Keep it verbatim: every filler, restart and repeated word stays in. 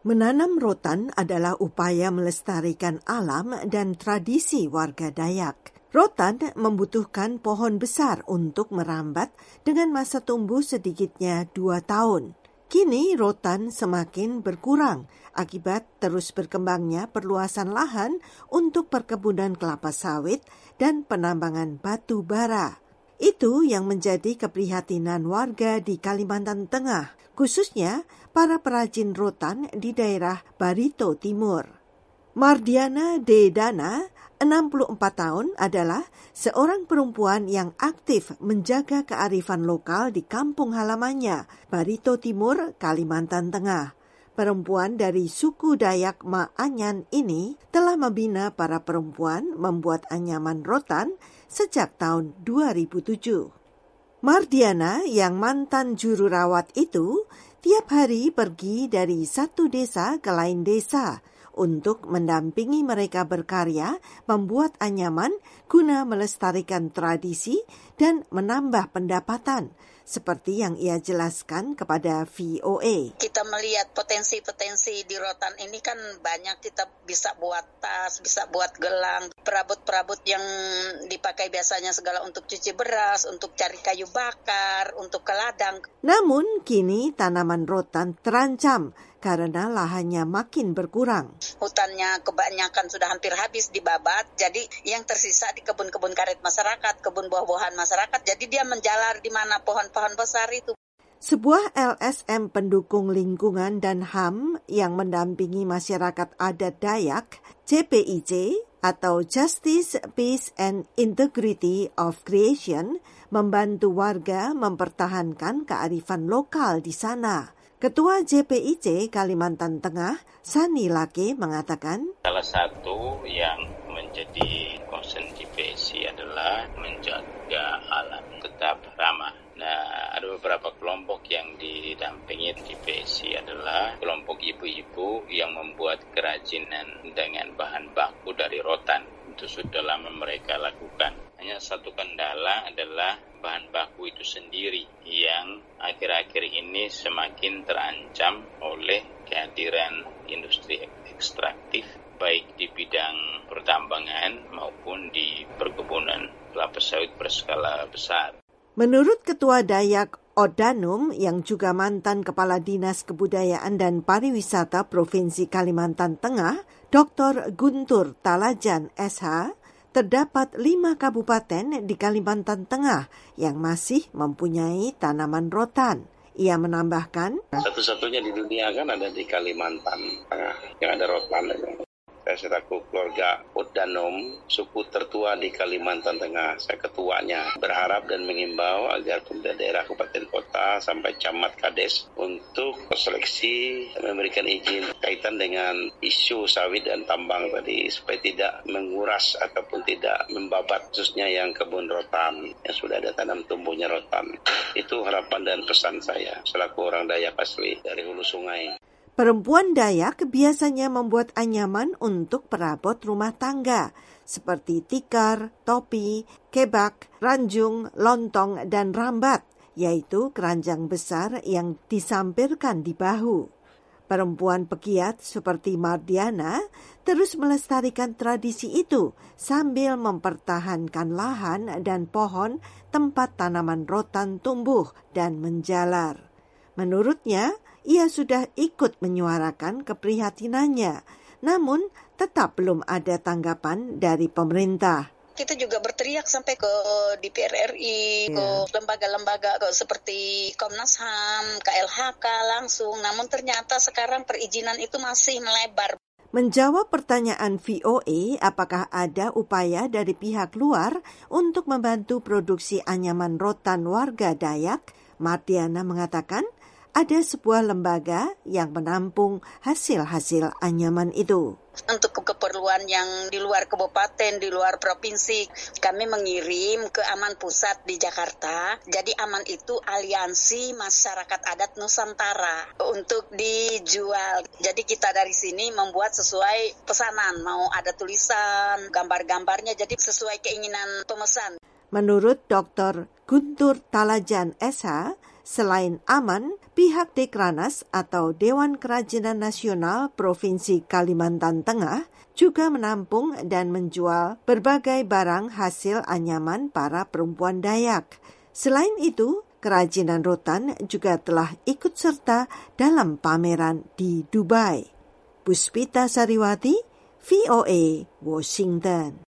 Menanam rotan adalah upaya melestarikan alam dan tradisi warga Dayak. Rotan membutuhkan pohon besar untuk merambat dengan masa tumbuh sedikitnya dua tahun. Kini rotan semakin berkurang akibat terus berkembangnya perluasan lahan untuk perkebunan kelapa sawit dan penambangan batu bara. Itu yang menjadi keprihatinan warga di Kalimantan Tengah, khususnya para perajin rotan di daerah Barito Timur. Mardiana Dedana, enam puluh empat tahun, adalah seorang perempuan yang aktif menjaga kearifan lokal di kampung halamannya, Barito Timur, Kalimantan Tengah. Perempuan dari suku Dayak Ma'anyan ini telah membina para perempuan membuat anyaman rotan sejak tahun dua ribu tujuh. Mardiana yang mantan juru rawat itu tiap hari pergi dari satu desa ke lain desa untuk mendampingi mereka berkarya membuat anyaman guna melestarikan tradisi dan menambah pendapatan, seperti yang ia jelaskan kepada V O A. Kita melihat potensi-potensi di rotan ini kan banyak, kita bisa buat tas, bisa buat gelang, perabot-perabot yang dipakai biasanya segala untuk cuci beras, untuk cari kayu bakar, untuk ke ladang. Namun kini tanaman rotan terancam karena lahannya makin berkurang. Hutannya kebanyakan sudah hampir habis dibabat, jadi yang tersisa di kebun-kebun karet masyarakat, kebun buah-buahan masyarakat, jadi dia menjalar di mana pohon-pohon besar itu. Sebuah L S M pendukung lingkungan dan H A M yang mendampingi masyarakat adat Dayak, J P I C atau Justice, Peace and Integrity of Creation, membantu warga mempertahankan kearifan lokal di sana. Ketua J P I C Kalimantan Tengah, Sani Lake, mengatakan, salah satu yang menjadi concern J P I C adalah menjaga alam tetap ramah. Nah, ada beberapa kelompok yang didampingi J P I C adalah kelompok ibu-ibu yang membuat kerajinan dengan bahan baku dari rotan. Itu sudah lama mereka lakukan. Hanya satu kendala adalah bahan baku itu sendiri yang akhir-akhir ini semakin terancam oleh kehadiran industri ekstraktif, baik di bidang pertambangan maupun di perkebunan kelapa sawit berskala besar. Menurut Ketua Dayak Odanum yang juga mantan Kepala Dinas Kebudayaan dan Pariwisata Provinsi Kalimantan Tengah, Doktor Guntur Talajan S H, terdapat lima kabupaten di Kalimantan Tengah yang masih mempunyai tanaman rotan. Ia menambahkan, satu-satunya di dunia kan ada di Kalimantan Tengah yang ada rotan. Saya selaku keluarga Odanom, suku tertua di Kalimantan Tengah, saya ketuanya, berharap dan mengimbau agar pemerintah daerah kabupaten kota sampai camat kades untuk seleksi dan memberikan izin kaitan dengan isu sawit dan tambang tadi, supaya tidak menguras ataupun tidak membabat khususnya yang kebun rotan yang sudah ada tanam tumbuhnya rotan. Itu harapan dan pesan saya selaku orang Dayak asli dari hulu sungai. Perempuan Dayak biasanya membuat anyaman untuk perabot rumah tangga, seperti tikar, topi, kebak, ranjung, lontong, dan rambat, yaitu keranjang besar yang disampirkan di bahu. Perempuan pegiat seperti Mardiana terus melestarikan tradisi itu sambil mempertahankan lahan dan pohon tempat tanaman rotan tumbuh dan menjalar. Menurutnya, ia sudah ikut menyuarakan keprihatinannya, namun tetap belum ada tanggapan dari pemerintah. Kita juga berteriak sampai ke D P R R I, yeah. ke lembaga-lembaga ke seperti Komnas H A M, K L H K langsung, namun ternyata sekarang perizinan itu masih melebar. Menjawab pertanyaan V O A apakah ada upaya dari pihak luar untuk membantu produksi anyaman rotan warga Dayak, Mardiana mengatakan, ada sebuah lembaga yang menampung hasil-hasil anyaman itu. Untuk keperluan yang di luar kabupaten, di luar provinsi, kami mengirim ke Aman Pusat di Jakarta. Jadi Aman itu aliansi masyarakat adat Nusantara untuk dijual. Jadi kita dari sini membuat sesuai pesanan, mau ada tulisan, gambar-gambarnya, jadi sesuai keinginan pemesan. Menurut Doktor Guntur Talajan S H, Selain Aman, pihak Dekranas atau Dewan Kerajinan Nasional Provinsi Kalimantan Tengah juga menampung dan menjual berbagai barang hasil anyaman para perempuan Dayak. Selain itu, kerajinan rotan juga telah ikut serta dalam pameran di Dubai. Puspita Sariwati, V O A, Washington.